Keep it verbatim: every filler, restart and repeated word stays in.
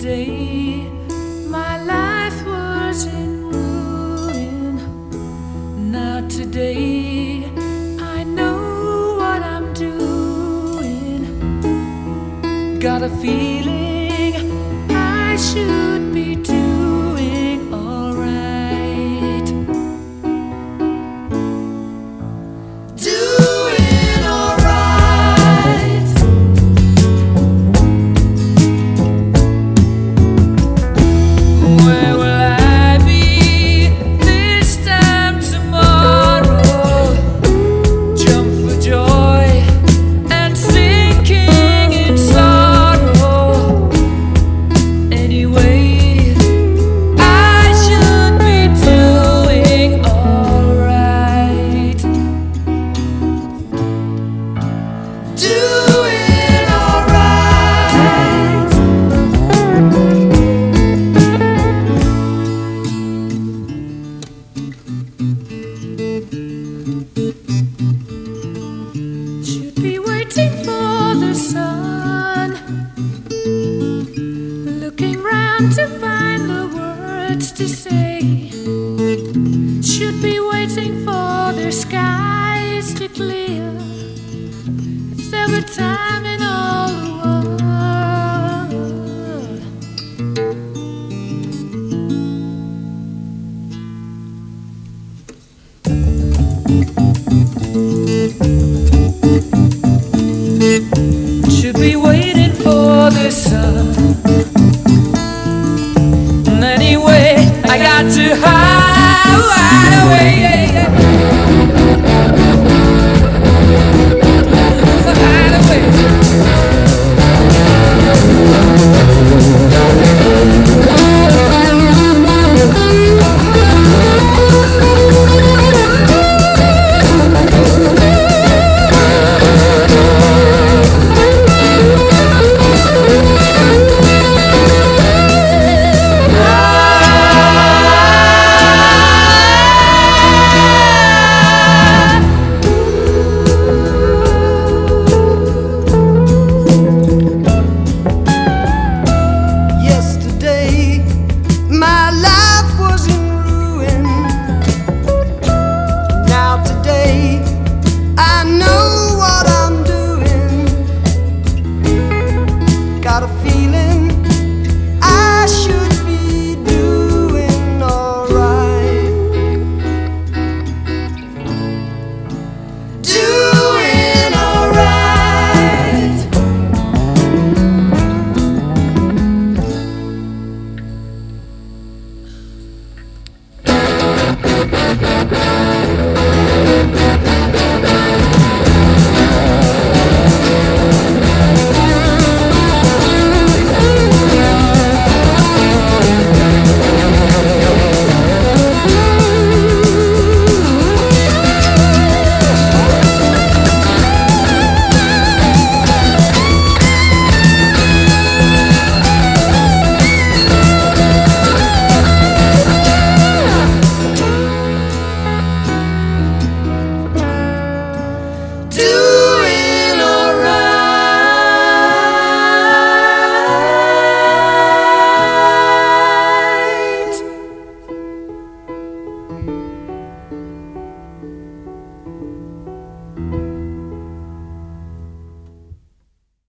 Yesterday, my life was in ruin. Now today, I know what I'm doing. Got a feeling I should be doing alright. Doing alright. Where will I be this time tomorrow? Jump for joy and sinking in sorrow. Anyway, I should be doing alright. Doing alright. Should be waiting for the sun, looking round to find the words to say. Should be waiting for their skies to clear. If there were time in all the world. Should be waiting for the sun. Anyway, I got to hide away.